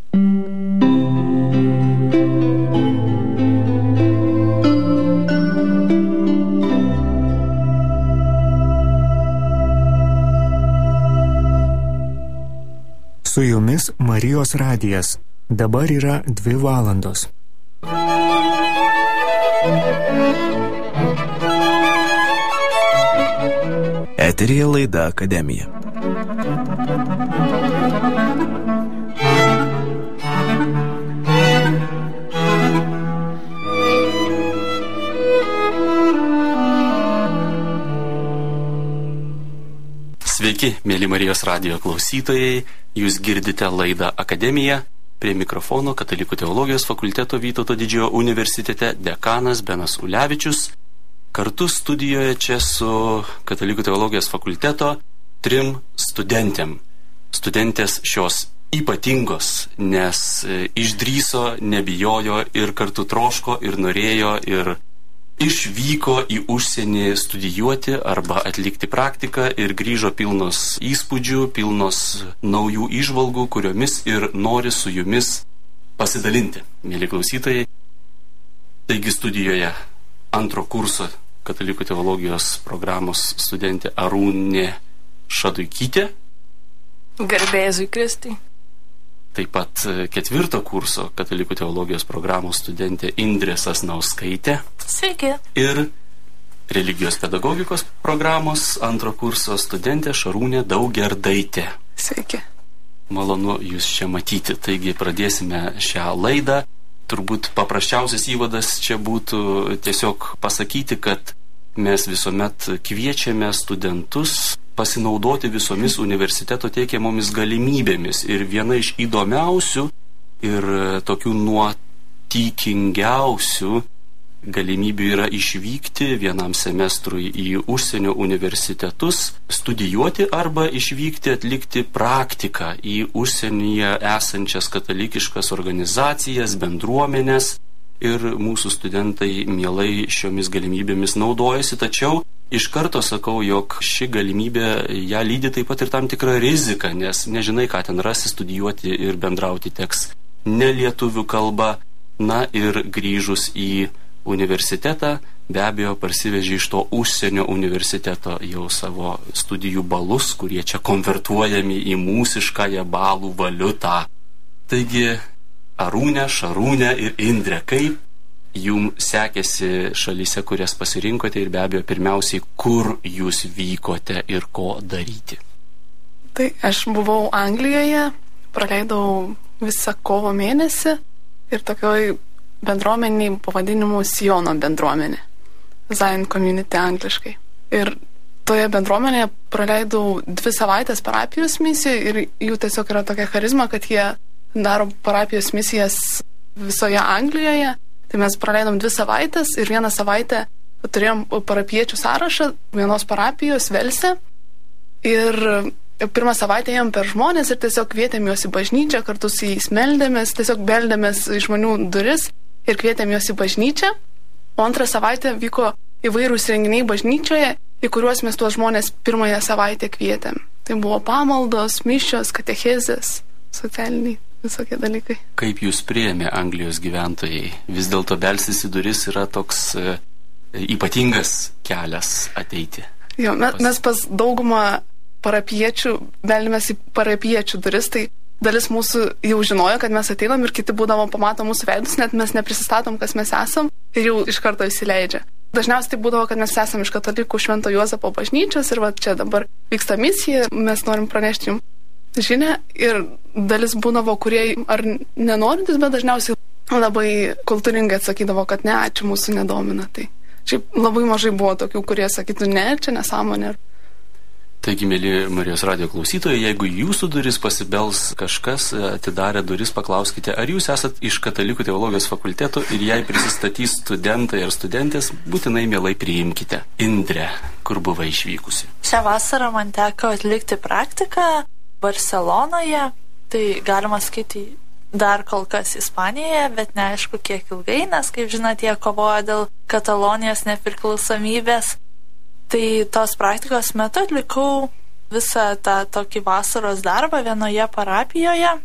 Su jumis Marijos radijas. Dabar yra 2 valandos. Eteryje laida Akademija. Sveiki, mėly Marijos radijo klausytojai, jūs girdite laidą Akademija, prie mikrofono Katalikų teologijos fakulteto Vytauto Didžiojo universitete dekanas Benas Ulevičius, kartu studijoje čia su Katalikų teologijos fakulteto 3 studentėm. Studentės šios ypatingos, nes išdrįso, nebijojo ir kartu troško ir norėjo ir išvyko į užsienį studijuoti arba atlikti praktiką ir grįžo pilnos įspūdžių, pilnos naujų įžvalgų, kuriomis ir nori su jumis pasidalinti, mėly klausytojai. Taigi studijoje 2 kurso Katalikų teologijos programos studentė Arūnė Šaduikytė. Garbė Jėzui Kristui. Taip pat 4 kurso Katalikų teologijos programos studentė Indrė Sasnauskaitė. Sveiki. Ir religijos pedagogikos programos 2 kurso studentė Šarūnė Daugerdaitė. Sveiki. Malonu jūs čia matyti. Taigi pradėsime šią laidą. Turbūt paprasčiausias įvadas čia būtų tiesiog pasakyti, kad mes visuomet kviečiame studentus pasinaudoti visomis universiteto teikiamomis galimybėmis. Ir viena iš įdomiausių ir tokių nuotykingiausių galimybių yra išvykti vienam semestrui į užsienio universitetus, studijuoti arba išvykti atlikti praktiką į užsienyje esančias katalikiškas organizacijas, bendruomenės. Ir mūsų studentai mielai šiomis galimybėmis naudojasi, tačiau iš karto sakau, jog ši galimybė ją lydi taip pat ir tam tikrą riziką, nes nežinai, ką ten rasi, studijuoti ir bendrauti teks ne lietuvių kalba. Na ir grįžus į universitetą, be abejo, parsiveži iš to užsienio universiteto jau savo studijų balus, kurie čia konvertuojami į mūsiškąją balų valiutą. Taigi, Arūnė, Šarūnė ir Indrė, kaip jums sekėsi šalyse, kurias pasirinkote ir be abejo pirmiausiai, kur jūs vykote ir ko daryti? Tai aš buvau Anglijoje, praleidau visą kovo mėnesį ir tokioj bendruomeniai pavadinimu Siono bendruomenė, Zion Community angliškai. Ir toje bendruomenėje praleidau 2 savaitės parapijos misijoje ir jų tiesiog yra tokia charizma, kad jie daro parapijos misijas visoje Anglijoje. Tai mes praleidom 2 savaitės ir 1 savaitę turėjom parapiečių sąrašą vienos parapijos Velse. Ir 1 savaitę ėjom per žmonės ir tiesiog kvietėm juos į bažnyčią, kartu su jais meldėmės, tiesiog beldėmės į žmonių duris ir kvietėm juos į bažnyčią. O 2 savaitę vyko įvairūs renginiai bažnyčioje, į kuriuos mes tuos žmonės 1 savaitę kvietėm. Tai buvo pamaldos, mišios, katechezės, socialiniai visokie dalykai. Kaip jūs priėmė Anglijos gyventojai? Vis dėlto belsis į duris yra toks ypatingas kelias ateiti. Jo, mes pas daugumą parapiečių beldėmės į parapiečių duris, tai dalis mūsų jau žinojo, kad mes ateinam ir kiti būdavo pamato mūsų veidus, net mes neprisistatom, kas mes esam ir jau iš karto įsileidžia. Dažniausiai tai būdavo, kad mes esam iš katalikų Švento Juozapo bažnyčios ir va čia dabar vyksta misija, mes norim pranešti jums žinią ir dalis būdavo, kurie ar nenorintis, bet dažniausiai labai kultūringai atsakydavo, kad ne, ačiū, mūsų nedomina. Tai šiaip labai mažai buvo tokių, kurie sakytų, ne, čia nesąmonė. Taigi, mėly Marijos radijo klausytojai, jeigu jūsų duris pasibels kažkas, atidarę duris, paklauskite, ar jūs esat iš Katalikų teologijos fakulteto ir jei prisistatys studentai ar studentės, būtinai mielai priimkite. Indrė, kur buvai išvykusi? Šią vasarą man teko atlikti praktiką Barcelonoje, tai galima skaityti dar kol kas Ispanijoje, bet neaišku kiek ilgai, nes, kaip žinote, jie kovoja dėl Katalonijos nepriklausomybės. Tai tos praktikos metu atlikau visą tą tokį vasaros darbą vienoje parapijoje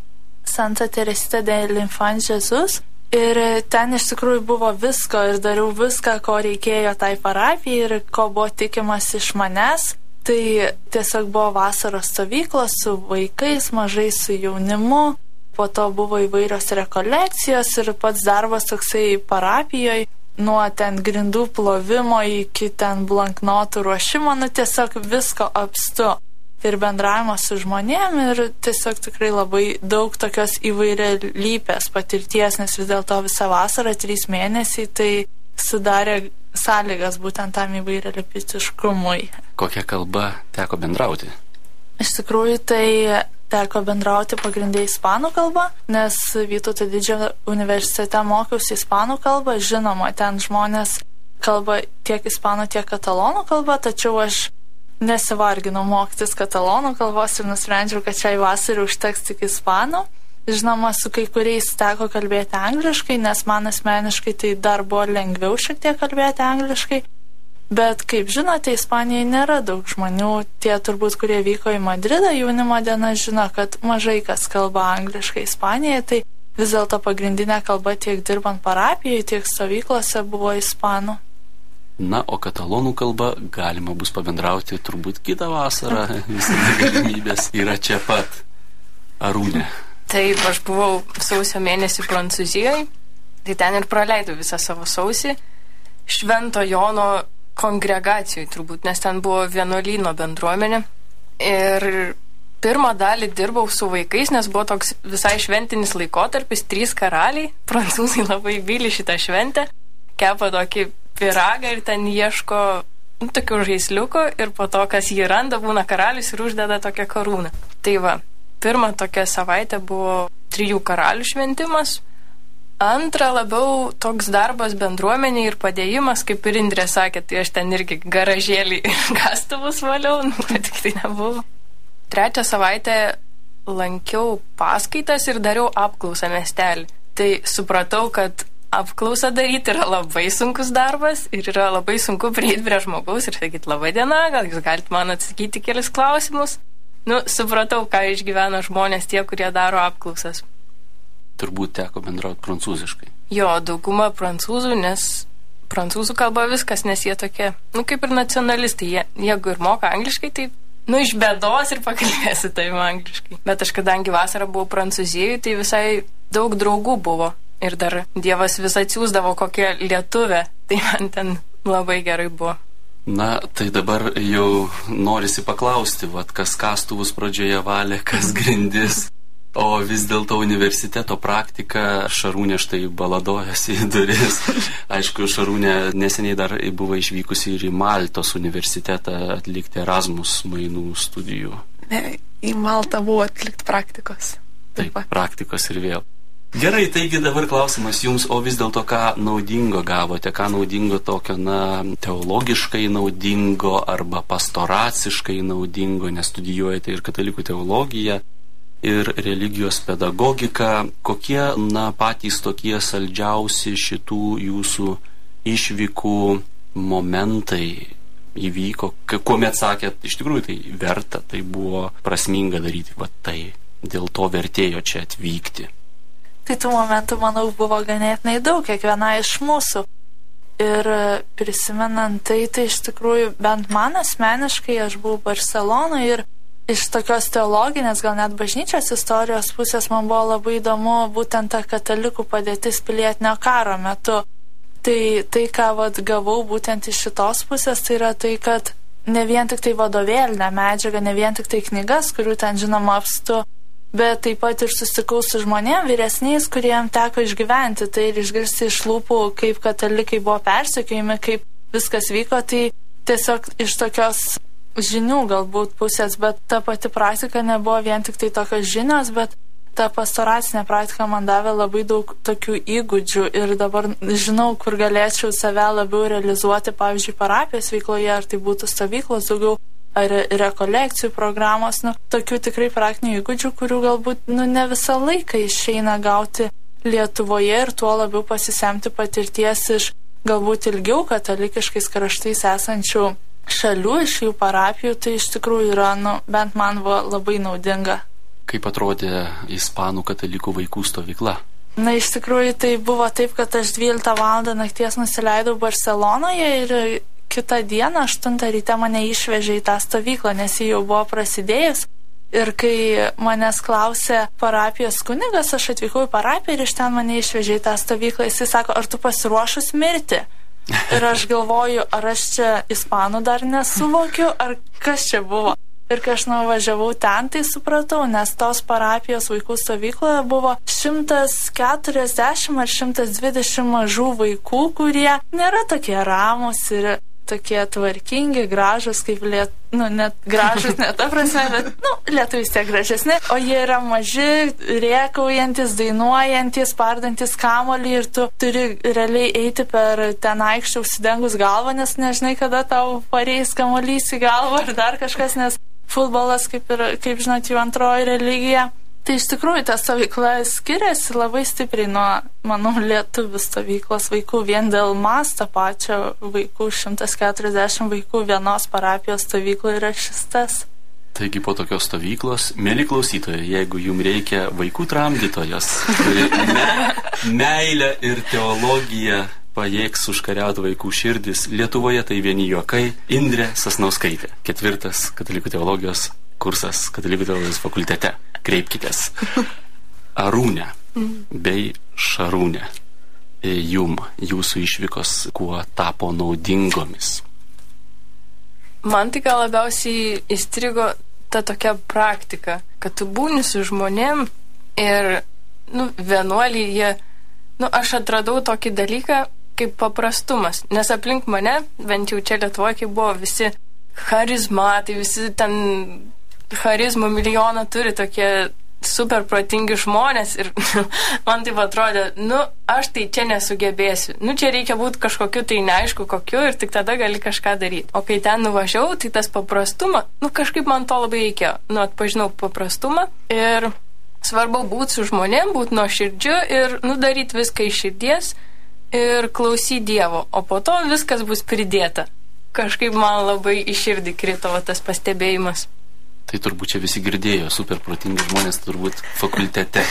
Santa Teresita de l'Enfant Jésus. Ir ten iš tikrųjų buvo visko ir dariau viską, ko reikėjo tai parapijai ir ko buvo tikimas iš manęs. Tai tiesiog buvo vasaros stovyklos su vaikais, mažai su jaunimu, po to buvo įvairios rekolekcijos ir pats darbas toksai parapijoje, nuo ten grindų plovimo iki ten blanknotų ruošimo, tiesiog visko apstu. Ir bendravimas su žmonėm ir tiesiog tikrai labai daug tokios įvairialypės patirties, nes vis dėlto visą vasarą 3 mėnesiai tai sudarė sąlygas būtent tam įvairialypiškumui. Kokia kalba teko bendrauti? Iš tikrųjų tai teko bendrauti pagrindai ispanų kalba, nes Vytauto Didžiojo universitete mokiausi ispanų kalbą. Žinoma, ten žmonės kalba tiek ispanų, tiek katalonų kalba, tačiau aš nesivarginau mokytis katalonų kalbos ir nusprendžiau, kad šiai vasarai užteks tik ispanų. Žinoma, su kai kuriais teko kalbėti angliškai, nes man asmeniškai tai dar buvo lengviau šiek tiek kalbėti angliškai. Bet, kaip žinote, Ispanijoje nėra daug žmonių. Tie turbūt, kurie vyko į Madridą jaunimo dieną, žino, kad mažai kas kalba angliškai Ispanijoje. Tai vis dėlto pagrindinė kalba tiek dirbant parapijoje, tiek stovyklose buvo ispanų. Na, o katalonų kalba galima bus pabendrauti turbūt kitą vasarą. Visada galimybės yra čia pat. Arūnė. Taip, aš buvau sausio mėnesį Prancūzijoje, tai ten ir praleidau visą savo sausį Švento Jono kongregacijoje turbūt, nes ten buvo vienuolyno bendruomenė. Ir pirmą dalį dirbau su vaikais, nes buvo toks visai šventinis laikotarpis, 3 karaliai, prancūzai labai myli šitą šventę, kepa tokį pyragą ir ten ieško tokių žaisliukų ir po to, kas jį randa, būna karalius ir uždeda tokią karūną. Tai va, pirma tokia savaitė buvo 3 karalių šventimas, antra labiau toks darbas bendruomenė ir padėjimas, kaip ir Indrė sakė, tai aš ten irgi garažėlį ir kastuvus valiau, kad tik tai nebuvo. 3 savaitę lankiau paskaitas ir dariau apklausą miestelį. Tai supratau, kad apklausą daryti yra labai sunkus darbas ir yra labai sunku prieiti prie žmogaus ir sakyti laba diena, gal jūs galite man atsakyti kelius klausimus. Supratau, ką išgyvena žmonės tie, kurie daro apklausas. Turbūt teko bendrauti prancūziškai. Jo, dauguma prancūzų, nes prancūzų kalba viskas, nes jie tokie, kaip ir nacionalistai. Jeigu ir moka angliškai, tai iš bėdos ir pakalbėsiu tai angliškai. Bet aš kadangi vasarą buvau Prancūzijoje, tai visai daug draugų buvo. Ir dar Dievas vis atsiųsdavo kokią lietuvę, tai man ten labai gerai buvo. Na, tai dabar jau norisi paklausti, kas kastuvus pradžioje valė, kas grindis. O vis dėlto universiteto praktika, Šarūnė štai baladojasi į duris. Aišku, Šarūnė neseniai dar buvo išvykusi ir į Maltos universitetą atlikti Erasmus mainų studijų. Ne, į Maltą buvo atlikti praktikos. Taip, praktikos ir vėl. Gerai, taigi dabar klausimas jums, o vis dėlto ką naudingo gavote, ką naudingo tokio, teologiškai naudingo arba pastoraciškai naudingo, nes studijuojate ir katalikų teologiją, ir religijos pedagogiką. Kokie, patys tokie saldžiausi šitų jūsų išvykų momentai įvyko, kuomet sakėt, iš tikrųjų tai verta, tai buvo prasminga daryti, tai dėl to vertėjo čia atvykti. Tai tų momentų, manau, buvo ganėtinai daug, kiekviena iš mūsų. Ir prisimenant tai iš tikrųjų, bent man asmeniškai, aš buvau Barcelonoje ir iš tokios teologinės, gal net bažnyčios istorijos pusės man buvo labai įdomu būtent ta katalikų padėtis pilietinio karo metu. Tai ką gavau būtent iš šitos pusės, tai yra tai, kad ne vien tik tai vadovėlinė medžiaga, ne vien tik tai knygas, kurių ten žinoma apstu, bet taip pat ir susitikau su žmonėm vyresniais, kuriem teko išgyventi tai ir išgirsti iš lūpų, kaip katalikai buvo persekiojami, kaip viskas vyko, tai tiesiog iš tokios žinių galbūt pusės, bet ta pati praktika nebuvo vien tik tai tokios žinios, bet ta pastoracinė praktika man davė labai daug tokių įgūdžių ir dabar žinau, kur galėčiau save labiau realizuoti, pavyzdžiui, parapijos veikloje, ar tai būtų stovyklos daugiau, ar rekolekcijų programos, tokių tikrai praktinių įgūdžių, kurių galbūt ne visą laiką išeina gauti Lietuvoje ir tuo labiau pasisemti patirties iš galbūt ilgiau katalikiškais kraštais esančių šalių, iš jų parapijų, tai iš tikrųjų yra, bent man buvo labai naudinga. Kaip atrodė ispanų katalikų vaikų stovykla? Na, iš tikrųjų, tai buvo taip, kad aš 12 val. Nakties nusileidau Barcelonoje ir kitą dieną, 8 ryte mane išvežė į tą stovyklą, nes ji jau buvo prasidėjus. Ir kai manęs klausė parapijos kunigas, aš atvykau į parapiją ir iš ten mane išvežė į tą stovyklą. Jisai sako, ar tu pasiruošus mirti? Ir aš galvoju, ar aš čia ispanų dar nesuvokiu, ar kas čia buvo. Ir kai aš nuvažiavau ten, tai supratau, nes tos parapijos vaikų stovykloje buvo 140 ar 120 mažų vaikų, kurie nėra tokie ramus ir tokie tvarkingi, gražus, kaip net gražus, ne ta prasme, bet, lietuviai vis tiek gražesni, o jie yra maži, rėkaujantis, dainuojantis, spardantis kamuolį ir tu turi realiai eiti per ten aikštę užsidengus galvą, nes nežinai, kada tau pareis kamuolys į galvą ar dar kažkas, nes futbolas, kaip žinot, jų antroji religija. Tai iš tikrųjų ta stovykla skiriasi labai stipriai nuo, manau, lietuvių stovyklos vaikų, vien dėl masto pačio vaikų, 140 vaikų vienos parapijos stovykloje yra šis tas. Taigi po tokios stovyklos, mėly klausytojai, jeigu jums reikia vaikų tramdytojos, kuri meilę ir teologiją pajėgs užkariauti vaikų širdis, Lietuvoje tai vieni juokai, Indrė Sasnauskaitė, 4. katalikų teologijos kursas Katalikų teologijos fakultete. Kreipkitės. Arūnė bei Šarūnė, jūsų išvykos kuo tapo naudingomis? Man tai gal labiausiai įstrigo ta tokia praktika, kad tu būni su žmonėm ir, vienuoliai jie, aš atradau tokį dalyką kaip paprastumas, nes aplink mane, bent jau čia Lietuvoje, kai buvo visi charizmatai, visi ten charizmų milijoną turi tokie super protingi žmonės ir man taip atrodė, aš tai čia nesugebėsiu. Čia reikia būti kažkokiu tai neaišku kokiu ir tik tada gali kažką daryti. O kai ten nuvažiavau, tai tas paprastumą, kažkaip man to labai reikėjo. Atpažinau paprastumą ir svarbu būti su žmonėm, būti nuoširdžiu ir daryti viską iš širdies ir klausyti Dievo. O po to viskas bus pridėta. Kažkaip man labai iš širdį krito tas pastebėjimas. Tai turbūt čia visi girdėjo, super protingi žmonės turbūt fakultete.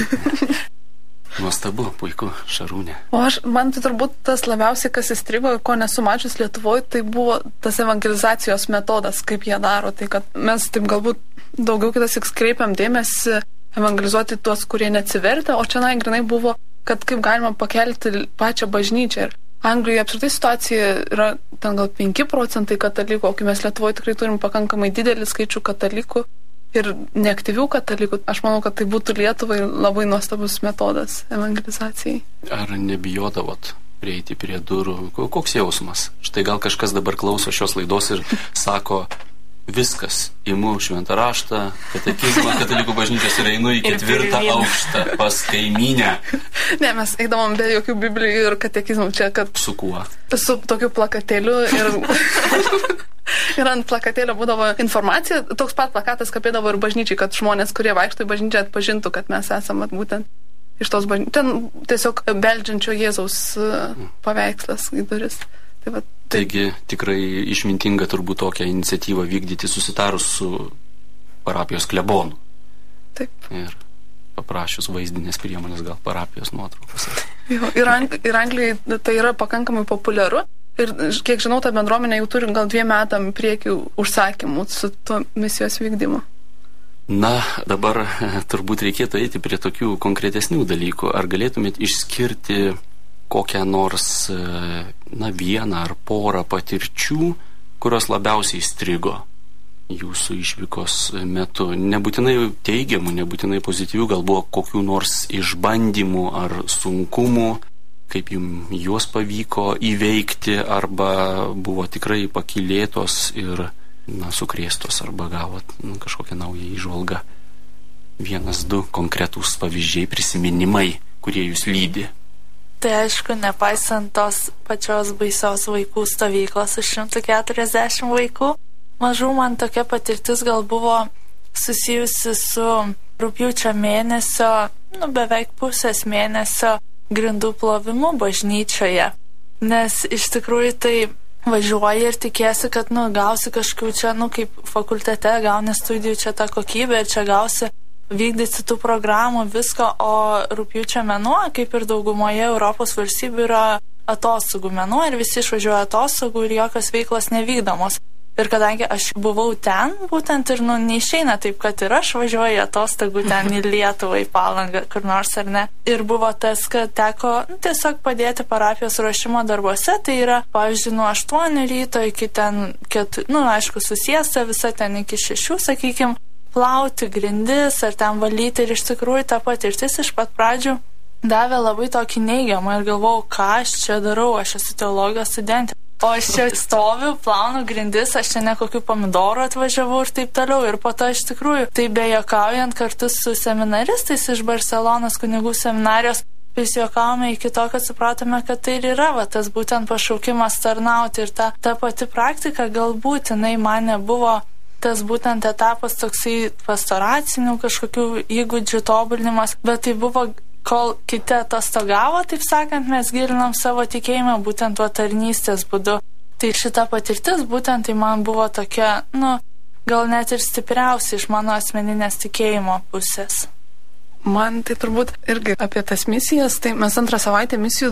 Nuostabu, puiku, Šarūnė. O man tai turbūt tas labiausiai, kas įstrigo ir ko nesu mačius Lietuvoje, tai buvo tas evangelizacijos metodas, kaip jie daro. Tai kad mes taip galbūt daugiau kitas kreipiam dėmesį evangelizuoti tuos, kurie neatsivertė, o čia grinai buvo, kad kaip galima pakelti pačią bažnyčią. Ir Anglijoje apskritai situacija yra ten gal 5% katalikų, o kai mes Lietuvoje tikrai turim pakankamai didelį skaičių katalikų ir neaktyvių katalikų. Aš manau, kad tai būtų Lietuvai labai nuostabus metodas evangelizacijai. Ar nebijodavot prieiti prie durų? Koks jausmas? Štai gal kažkas dabar klauso šios laidos ir sako, viskas, imu šventą raštą, katekizmą katalikų bažnyčios ir einu į 4. aukštą pas kaimynę. Ne, mes eidavom be jokių biblijų ir katekizmų čia, kad... Su kuo? Su tokiu plakatėliu ir... ir ant plakatėlio būdavo informacija, toks pat plakatas kabėdavo ir bažnyčiai, kad žmonės, kurie vaikšto į bažnyčią, atpažintų, kad mes esame būtent iš tos bažnyčios. Ten tiesiog beldžiančio Jėzaus paveikslas į duris. Taigi tikrai išmintinga turbūt tokią iniciatyvą vykdyti susitarus su parapijos klebonu. Taip. Ir paprašius vaizdinės priemonės, gal parapijos nuotraukos. Jo, ir Anglijai tai yra pakankamai populiaru. Ir kiek žinau, ta bendruomenė jau turi gal 2 metam priekį užsakymų su to misijos vykdymu. Na, dabar turbūt reikėtų eiti prie tokių konkretesnių dalykų. Ar galėtumėt išskirti kokią nors, vieną ar porą patirčių, kurios labiausiai įstrigo jūsų išvykos metu? Nebūtinai teigiamų, nebūtinai pozityvių, gal buvo kokių nors išbandymų ar sunkumų, kaip jums juos pavyko įveikti, arba buvo tikrai pakylėtos ir sukrėstos, arba gavot kažkokią naują įžvalgą. 1-2 konkretūs pavyzdžiai, prisiminimai, kurie jūs lydi. Tai aišku, nepaisant tos pačios baisios vaikų stovyklos su 140 vaikų, mažų man tokia patirtis gal buvo susijusi su rugpjūčio mėnesio, beveik pusės mėnesio grindų plovimu bažnyčioje. Nes iš tikrųjų tai važiuoji ir tikėsi, kad gausi kažkokių čia, kaip fakultete gauni studijų čia tą kokybę ir čia gausi vykdyti tų programų, visko, o rugpjūčio mėnuo, kaip ir daugumoje Europos valstybių, yra atostogų mėnuo ir visi išvažiuoja atostogų ir jokios veiklos nevykdomos. Ir kadangi aš buvau ten, būtent ir neišeina taip, kad ir aš važiuoju atostogų ten į Lietuvą, į Palangą, kur nors ar ne. Ir buvo tas, kad teko tiesiog padėti parapijos ruošimo darbuose, tai yra, pavyzdžiui, nuo 8 ryto iki ten, aišku, susiesta visa ten iki 6, sakykime, plauti grindis ar ten valyti ir iš tikrųjų ta patirtis iš pat pradžių davė labai tokį neigiamą ir galvojau, ką aš čia darau, aš esu teologijos studentė. O aš čia stoviu, plaunu grindis, aš čia ne kokių pomidorų atvažiavau ir taip toliau. Ir po to iš tikrųjų, tai bejuokaujant kartu su seminaristais iš Barcelonos kunigų seminarijos, vis juokavome iki to, kad supratome, kad tai ir yra tas būtent pašaukimas tarnauti. Ir ta pati praktika galbūt jinai man nebuvo tas būtent etapas toksai pastoracinių kažkokių įgūdžių tobulinimas, bet tai buvo kol kiti atostogavo, taip sakant, mes gilinam savo tikėjimą būtent tuo tarnystės būdu. Tai šita patirtis būtent tai man buvo tokia, gal net ir stipriausia iš mano asmeninės tikėjimo pusės. Man tai turbūt irgi apie tas misijas, tai mes 2 savaitę misijų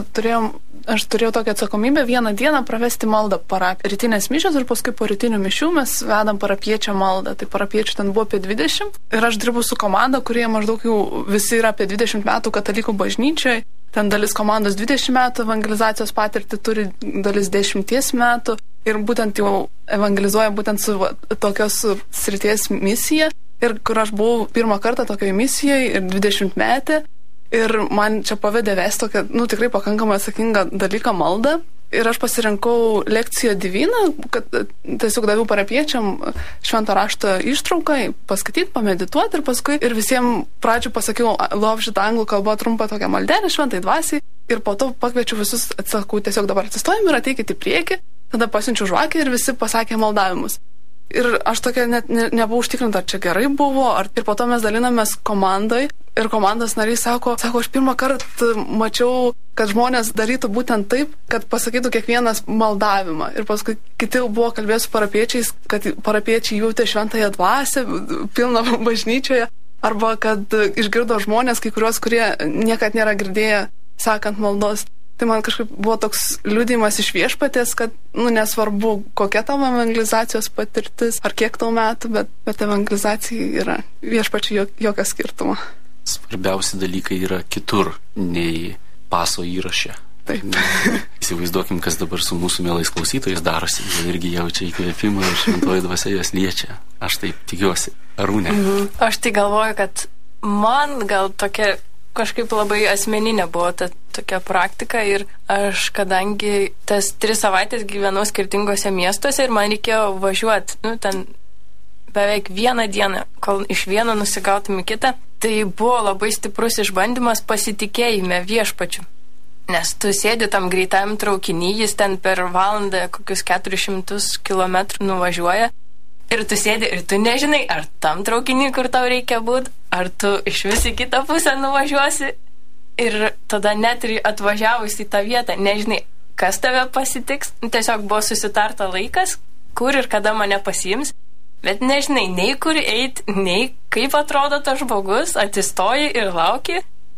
aš turėjau tokią atsakomybę vieną dieną pravesti maldą parapiją. Rytinės mišios ir paskui po rytinių mišių mes vedam parapiečio maldą. Tai parapiečių ten buvo apie 20 ir aš dirbu su komanda, kurie maždaug jau visi yra apie 20 metų katalikų bažnyčioje. Ten dalis komandos 20 metų evangelizacijos patirtį turi, dalis 10 metų ir būtent jau evangelizuoja būtent su tokios srities misija. Ir kur aš buvau pirmą kartą tokioje misijoje ir 20 metį ir man čia pavedė vesti tokią, tikrai pakankamai atsakingą dalyką maldą. Ir aš pasirinkau lekciją diviną, kad tiesiog daviau parapiečiam švento rašto ištrauką, paskaityti, pamedituoti ir paskui ir visiems pradžių pasakiau šitą anglų kalbą trumpą tokią maldelę šventai dvasiai ir po to pakviečiu visus, atsakau, tiesiog dabar atsistojim ir ateikit į priekį, tada pasiunčiu žvakę ir visi pasakė maldavimus. Ir aš tokia net nebuvau užtikrinta, ar čia gerai buvo, ir po to mes dalinamės komandai ir komandos nariai sako, aš pirmą kartą mačiau, kad žmonės darytų būtent taip, kad pasakytų kiekvienas maldavimą. Ir paskui kiti buvo kalbėjęs su parapiečiais, kad parapiečiai jautė šventąją dvasią pilną bažnyčioje, arba kad išgirdo žmonės, kai kuriuos, kurie niekad nėra girdėję sakant maldos. Tai man kažkaip buvo toks liudijimas iš viešpaties, kad, nesvarbu, kokia tavo evangelizacijos patirtis, ar kiek tau metų, bet evangelizacija yra viešpačiai jokio skirtumo. Svarbiausi dalykai yra kitur, nei paso įraše. Taip. Įsivaizduokim, kas dabar su mūsų mielais klausytojais darosi. Jie irgi jaučia įkvėpimą ir šventoji dvasia juos liečia. Aš taip tikiuosi. Arūnė? Aš tai galvoju, kad man gal tokia kažkaip labai asmeninė buvo ta tokia praktika ir aš, kadangi tas 3 savaitės gyvenau skirtingose miestuose ir man reikėjo važiuoti, ten beveik vieną dieną, kol iš vieno nusigautum į kitą, tai buvo labai stiprus išbandymas pasitikėjime viešpačiu. Nes tu sėdi tam greitam traukiny, jis ten per valandą kokius 400 km nuvažiuoja ir tu sėdi ir tu nežinai, ar tam traukinį, kur tau reikia būti, ar tu iš vis į kitą pusę nuvažiuosi ir tada net ir atvažiavus į tą vietą, nežinai, kas tave pasitiks, tiesiog buvo susitarta laikas, kur ir kada mane pasiims, bet nežinai, nei kur eiti, nei kaip atrodo tas žmogus, atsistoji ir lauki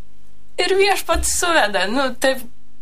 ir viešpats suveda, taip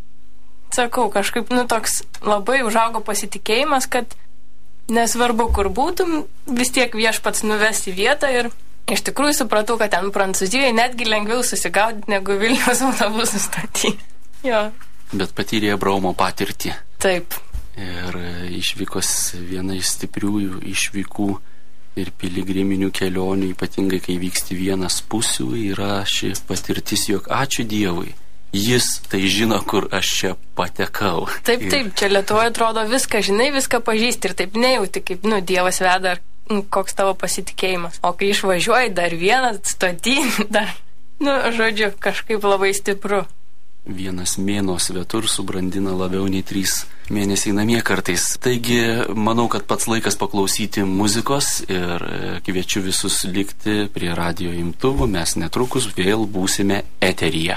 sakau, kažkaip, toks labai užaugo pasitikėjimas, kad nesvarbu, kur būtum, vis tiek viešpats nuves į vietą ir iš tikrųjų supratau, kad ten Prancūzijoje netgi lengviau susigaudyti negu Vilniaus autobusų stoty. Jo. Bet patyrė Abraomo patirtį. Taip. Ir išvykos viena iš stipriųjų išvykų ir piligriminių kelionių, ypatingai kai vyksti vienas pusių, yra ši patirtis, jog ačiū Dievui. Jis tai žino, kur aš čia patekau. Taip, čia Lietuvoje atrodo viską žinai, viską pažįsti ir taip nejauti, kaip, Dievas veda, koks tavo pasitikėjimas. O kai išvažiuoji dar vieną stotį, dar, žodžiu, kažkaip labai stipru. Vienas mėnuo svetur subrandina labiau nei 3 mėnesiai namie kartais. Taigi, manau, kad pats laikas paklausyti muzikos ir kviečiu visus likti prie radijo imtuvų, mes netrukus vėl būsime eteryje.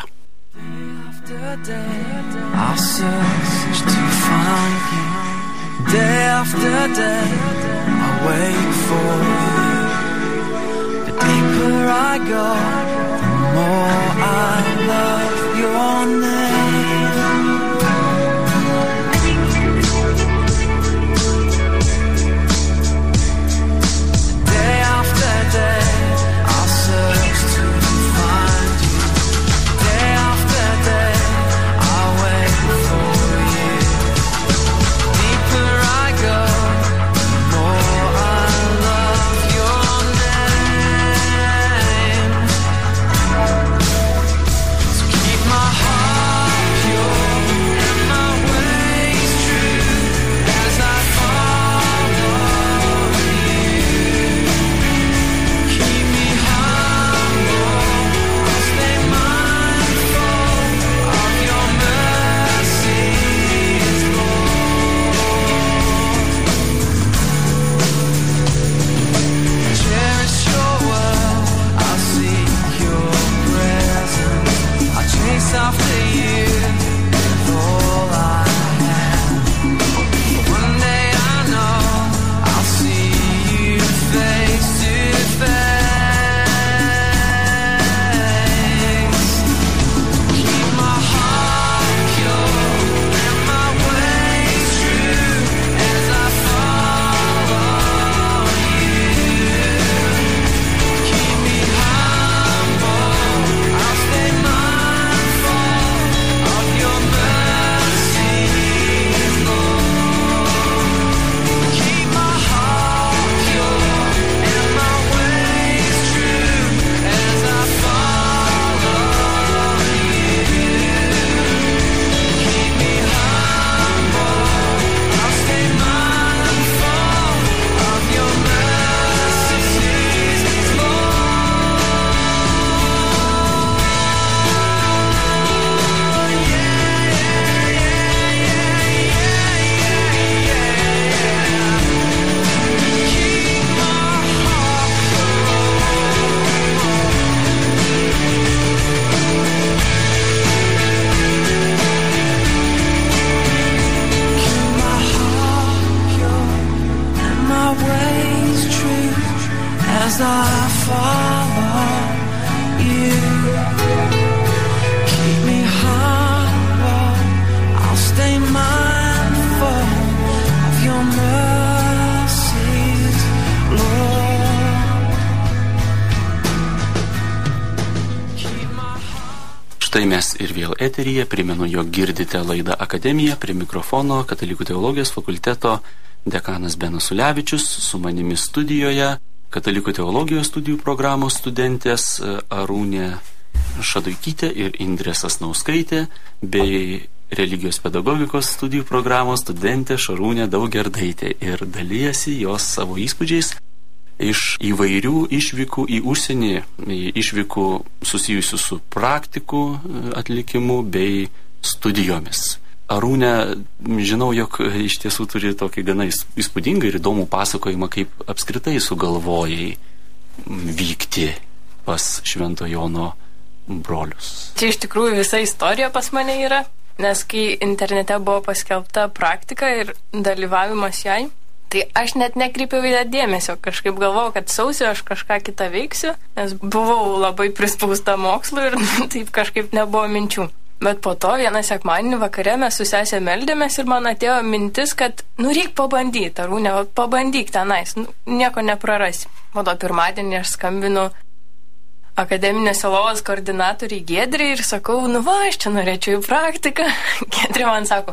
I'll search to find you. Day after day, I'll wait for you. The deeper I go, the more I love your name. Day after day, I'll search to find you. Day after day, I'll wait for you. Deeper I go, the more I love your name. So keep my heart pure and my ways true as I follow you. Keep me humble, I'll stay mindful of your mercies, Lord. Cherish your word, I'll seek your presence. I'll chase after you with all I have. One day I know I'll see you face to face. Keep my heart pure and my ways true as I follow you. Keep me humble, I'll stay mindful of your mercies, Lord. Keep my heart pure and my ways true as I follow you. Keep me humble, I'll stay mindful of your mercies, as I follow you. Keep me humble, I'll stay mindful of your mercies, Lord. Keep my heart. Štai mes ir vėl eteryje, primenu, jog girdite laidą Akademija, prie mikrofono Katalikų teologijos fakulteto dekanas Benas Ulevičius, su manimi studijoje Katalikų teologijos studijų programos studentės Arūnė Šaduikytė ir Indrė Sasnauskaitė, bei religijos pedagogikos studijų programos studentė Šarūnė Daugerdaitė, ir dalyjasi jos savo įspūdžiais iš įvairių išvykų į užsienį, išvykų susijusių su praktikų atlikimu bei studijomis. Arūnė, žinau, jog iš tiesų turi tokį gana įspūdingą ir įdomų pasakojimą, kaip apskritai sugalvojai vykti pas Švento Jono brolius. Čia iš tikrųjų visa istorija pas mane yra, nes kai internete buvo paskelbta praktika ir dalyvavimas jai, tai aš net nekreipiau į ją dėmesio, kažkaip galvojau, kad sausio aš kažką kitą veiksiu, nes buvau labai prispausta mokslu ir taip kažkaip nebuvo minčių. Bet po to vieną sekmadienį vakare mes su sesė meldėmės ir man atėjo mintis, kad reik pabandyti, Arūnė, pabandyk tenais, nieko neprarasi. Po to pirmadienį aš skambinu akademinės sielovos koordinatoriai Giedrei ir sakau, aš čia norėčiau į praktiką. Giedrė man sako,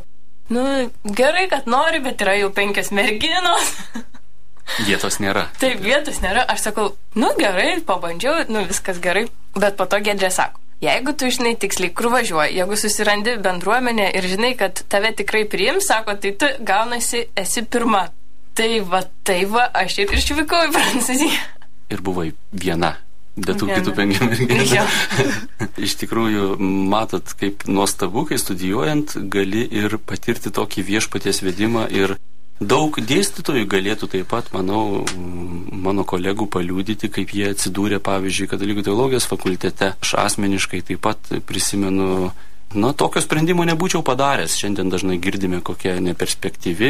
gerai, kad nori, bet yra jau 5 merginos. Vietos nėra. Taip, vietos nėra. Aš sakau, gerai, pabandžiau, viskas gerai. Bet po to Giedrė sako, jeigu tu žinai tiksliai, kur važiuoji, jeigu susirandi bendruomenę ir žinai, kad tave tikrai priims, sako, tai tu gaunasi esi pirma. Tai va, aš ir išvykau į Prancūziją. Ir buvai viena, be tų kitų 5 merginų. Iš tikrųjų, matot, kaip nuostabu, kai studijuojant gali ir patirti tokį viešpaties vedimą, ir daug dėstytojų galėtų taip pat, manau, mano kolegų paliudyti, kaip jie atsidūrė, pavyzdžiui, Katalikų teologijos fakultete. Aš asmeniškai taip pat prisimenu, tokio sprendimo nebūčiau padaręs. Šiandien dažnai girdime, kokia neperspektyvi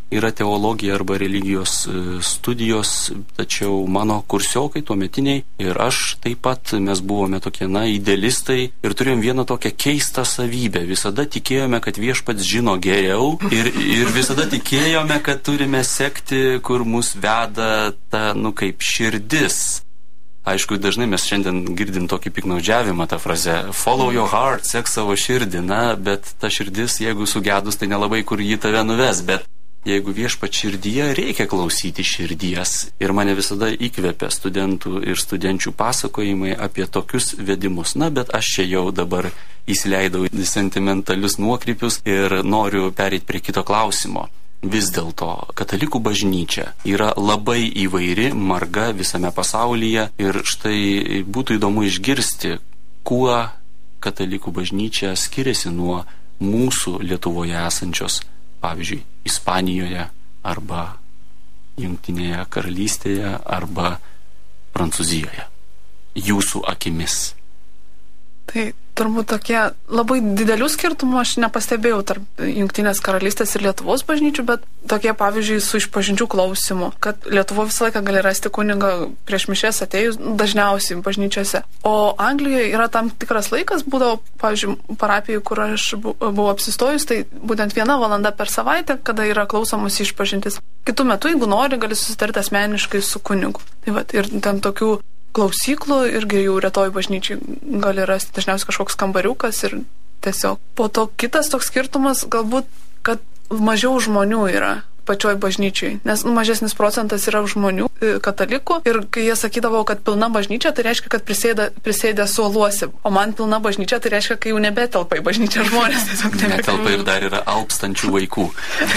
yra teologija arba religijos studijos, tačiau mano kursiokai tuometiniai ir aš taip pat, mes buvome tokie, idealistai ir turėjom vieną tokią keistą savybę. Visada tikėjome, kad viešpats žino geriau ir visada tikėjome, kad turime sekti, kur mus veda ta, kaip širdis. Aišku, dažnai mes šiandien girdim tokį piknaudžiavimą tą frazę follow your heart, sek savo širdį, bet ta širdis, jeigu sugedus, tai nelabai kur jį tave nuves, bet jeigu viešpat širdyje, reikia klausyti širdies. Ir mane visada įkvepia studentų ir studenčių pasakojimai apie tokius vedimus. Bet aš čia jau dabar įsileidau į sentimentalius nuokrypius ir noriu pereiti prie kito klausimo. Vis dėlto, katalikų bažnyčia yra labai įvairi, marga visame pasaulyje ir štai būtų įdomu išgirsti, kuo katalikų bažnyčia skiriasi nuo mūsų Lietuvoje esančios, pavyzdžiui, Ispanijoje arba Jungtinėje karalystėje arba Prancūzijoje. Jūsų akimis. Tai turbūt tokie labai didelių skirtumų aš nepastebėjau tarp Jungtinės karalystės ir Lietuvos bažnyčių, bet tokie, pavyzdžiui, su išpažinčių klausimu, kad Lietuvoje visą laiką gali rasti kunigą prieš mišias atėjus, dažniausiai bažnyčiose. O Anglijoje yra tam tikras laikas, būdavo, pavyzdžiui, parapijų, kur aš buvau apsistojus, tai būtent 1 valanda per savaitę, kada yra klausomus išpažintis. Kitu metu, jeigu nori, gali susitarti asmeniškai su kunigu. Tai va, ir ten tokių klausyklų irgi jau retoj bažnyčiai gali rasti dažniausiai kažkoks kambariukas ir tiesiog. Po to kitas toks skirtumas galbūt, kad mažiau žmonių yra pačioj bažnyčiai, nes mažesnis procentas yra žmonių, katalikų, ir kai jie sakydavo, kad pilna bažnyčia, tai reiškia, kad prisėdė suoluosi, o man pilna bažnyčia, tai reiškia, kai jau nebetelpa į bažnyčią žmonės. Netelpa ir dar yra alpstančių vaikų.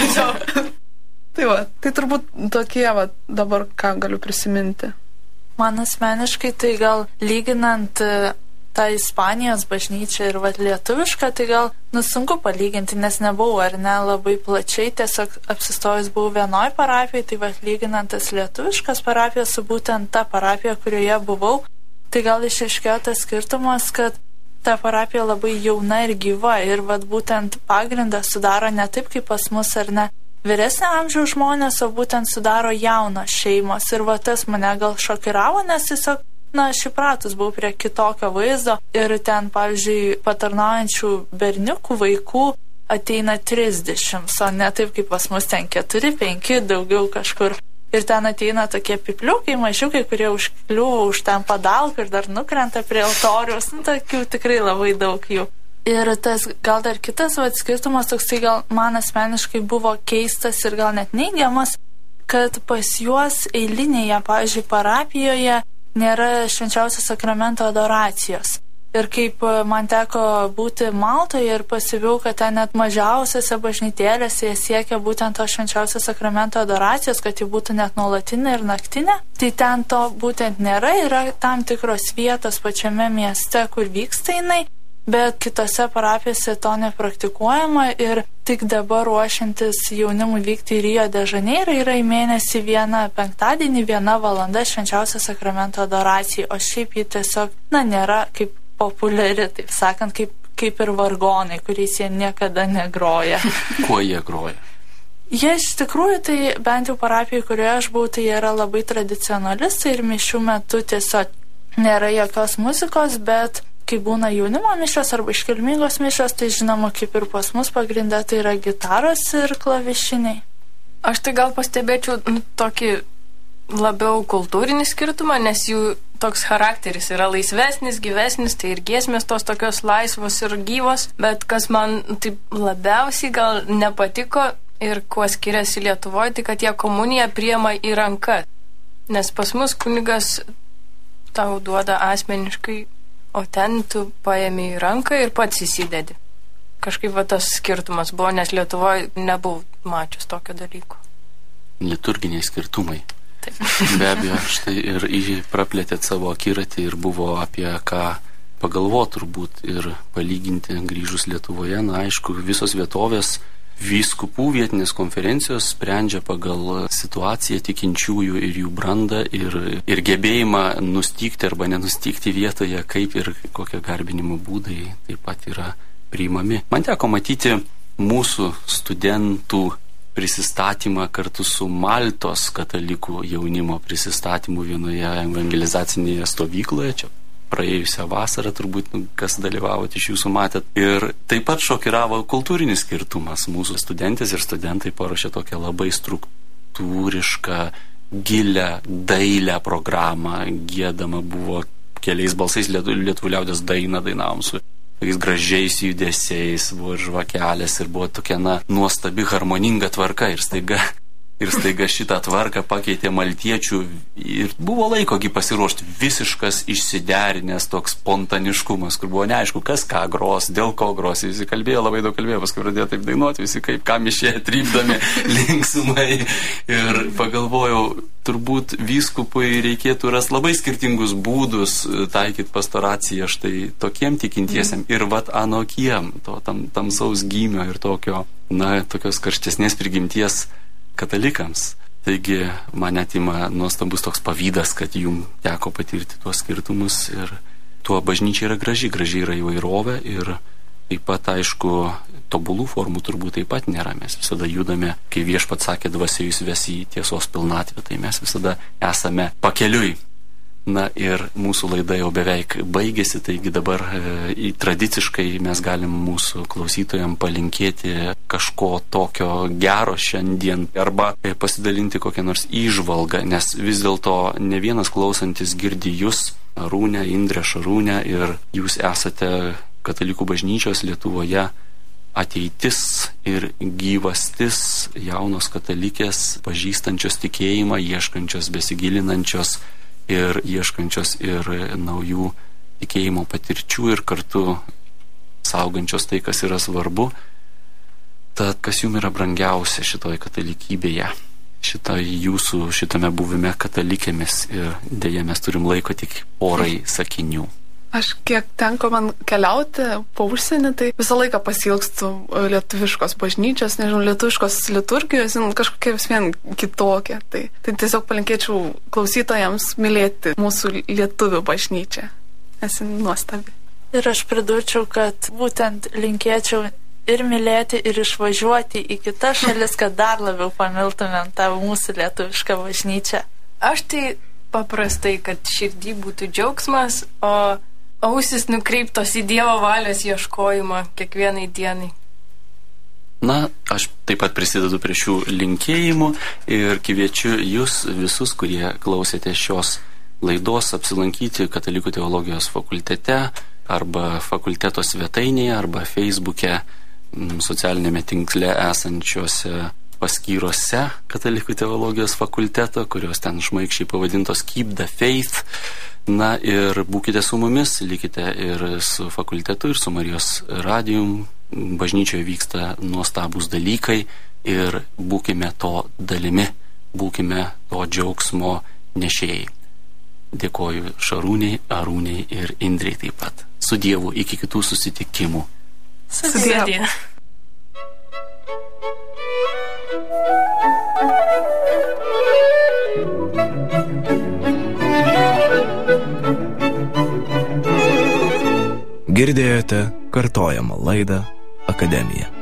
Tai turbūt tokie dabar, ką galiu prisiminti. Man asmeniškai tai gal lyginant tą Ispanijos bažnyčią ir lietuvišką, tai gal sunku palyginti, nes nebuvau labai plačiai, tiesiog apsistojus buvau vienoj parapijai, tai lyginant tas lietuviškas parapijas su būtent ta parapija, kurioje buvau, tai gal išaiškėjo tas skirtumas, kad ta parapija labai jauna ir gyva ir būtent pagrindą sudaro ne taip kaip pas mus vyresnio amžiaus žmonės, o būtent sudaro jaunos šeimos. Ir tas mane gal šokiravo, nes tiesiog, aš įpratus buvau prie kitokio vaizdo. Ir ten, pavyzdžiui, patarnaujančių berniukų vaikų ateina 30, o ne taip kaip pas mus ten 4, 5, daugiau kažkur. Ir ten ateina tokie pipliukai, mažiukai, kurie užkliuvo už ten padalką ir dar nukrenta prie altoriaus. Tokių tikrai labai daug jų. Ir tas gal dar kitas skirtumas toksai gal man asmeniškai buvo keistas ir gal net neigiamas, kad pas juos eilinėje, pavyzdžiui, parapijoje nėra švenčiausio sakramento adoracijos. Ir kaip man teko būti Maltoje ir pasivėjau, kad ten net mažiausiose bažnytėlėse jie siekia būtent to švenčiausio sakramento adoracijos, kad ji būtų net nuolatinė ir naktinė, tai ten to būtent nėra, yra tam tikros vietos pačiame mieste, kur vyksta jinai, bet kitose parapijose to nepraktikuojama ir tik dabar ruošiantis jaunimui vykti į Rio de Žaneirą yra į mėnesį penktadienį 1 valanda švenčiausio sakramento adoracijai, o šiaip ji tiesiog, nėra kaip populiari, taip sakant, kaip ir vargonai, kuriais jie niekada negroja. Kuo jie groja? Jie iš tikrųjų, tai bent jau parapijai, kurioje aš buvau, tai yra labai tradicionalistai ir mišių metu tiesiog nėra jokios muzikos, bet kai būna jaunimo mišios arba iškilmingos mišios, tai žinoma, kaip ir pas mus pagrindę, tai yra gitaros ir klavišiniai. Aš tai gal pastebėčiau tokį labiau kultūrinį skirtumą, nes jų toks charakteris yra laisvesnis, gyvesnis, tai ir giesmės tos tokios laisvos ir gyvos, bet kas man taip labiausiai gal nepatiko ir kuo skiriasi Lietuvoje, tai kad jie komuniją priema į ranką, nes pas mus kunigas tau duoda asmeniškai, o ten tu paėmė į ranką ir pats įsidedi. Kažkaip tas skirtumas buvo, nes Lietuvoje nebuvau mačius tokio dalyko. Liturginiai skirtumai. Taip. Be abejo, štai ir praplėtėt savo akiratį ir buvo apie ką pagalvoti turbūt ir palyginti grįžus Lietuvoje. Aišku, visos vietovės vyskupų vietinės konferencijos sprendžia pagal situaciją tikinčiųjų ir jų brandą ir gebėjimą nustygti arba nenustygti vietoje, kaip ir kokie garbinimo būdai taip pat yra priimami. Man teko matyti mūsų studentų prisistatymą kartu su Maltos katalikų jaunimo prisistatymu vienoje evangelizacinėje stovykloje. Čia praėjusią vasarą turbūt, kas dalyvavote iš jūsų matėt. Ir taip pat šokiravo kultūrinis skirtumas. Mūsų studentės ir studentai paruošė tokią labai struktūrišką, gilę, dailę programą. Giedama buvo keliais balsais lietuvių liaudies dainą dainavom su tokiais gražiais judesiais, buvo žvakelės ir buvo tokia nuostabi harmoninga tvarka ir staiga šitą tvarką pakeitė maltiečių ir buvo laikogi pasiruošti visiškas išsiderinęs toks spontaniškumas, kur buvo neaišku, kas ką gros, dėl ko gros, visi kalbėjo, labai daug kalbėjo, paskui pradėjo taip dainuoti, visi kaip kam išėjo trypdami linksmai ir pagalvojau, turbūt vyskupui reikėtų rasti labai skirtingus būdus taikyti pastoraciją štai tokiem tikintiesiam ir vat anokiem, to tamsaus gymio ir tokios karštesnės prigimties katalikams. Taigi man atima nuostabus toks pavydas, kad jum teko patirti tuos skirtumus ir tuo bažnyčia yra graži yra įvairovė ir taip pat, aišku, tobulų formų turbūt taip pat nėra. Mes visada judame, kai Viešpats sakė, dvasia jūs ves į tiesos pilnatvę, tai mes visada esame pakeliui. Na ir mūsų laida jau beveik baigėsi, taigi dabar tradiciškai mes galim mūsų klausytojams palinkėti kažko tokio gero šiandien arba pasidalinti kokią nors įžvalgą, nes vis dėlto ne vienas klausantis girdi jūs, Arūnę, Indrę, Šarūnę ir jūs esate katalikų bažnyčios Lietuvoje ateitis ir gyvastis, jaunos katalikės, pažįstančios tikėjimą, ieškančios, besigilinančios ir ieškančios ir naujų tikėjimo patirčių ir kartu saugančios tai, kas yra svarbu. Tad kas jums yra brangiausia šitoje katalikybėje, šitame buvime katalikėmis ir dėja mes turim laiko tik porai sakinių. Aš kiek tenko man keliauti po užsienį, tai visą laiką pasiilgstu lietuviškos bažnyčios, lietuviškos liturgijos, kažkokia vis vien kitokia. Tai tiesiog palinkėčiau klausytojams mylėti mūsų lietuvių bažnyčią. Esi nuostabi. Ir aš pridurčiau, kad būtent linkėčiau ir mylėti, ir išvažiuoti į kitas šalis, kad dar labiau pamiltumėm tą mūsų lietuvišką bažnyčią. Aš tai paprastai, kad širdį būtų džiaugsmas, o ausis nukreiptos į Dievo valios ieškojimą kiekvienai dienai. Na, aš taip pat prisidedu prie šių linkėjimų ir kviečiu jūs visus, kurie klausėte šios laidos, apsilankyti Katalikų teologijos fakultete arba fakulteto svetainėje arba Facebook'e, socialinėme tinkle esančiose paskyrose Katalikų teologijos fakulteto, kurios ten šmaikščiai pavadintos Keep the Faith. Na ir būkite su mumis, likite ir su fakultetu, ir su Marijos radijum. Bažnyčioje vyksta nuostabūs dalykai ir būkime to dalimi, būkime to džiaugsmo nešėjai. Dėkoju Šarūnei, Arūnei ir Indrei taip pat. Su Dievu iki kitų susitikimų. Su Dievu. Girdėjote kartojamą laidą Akademija.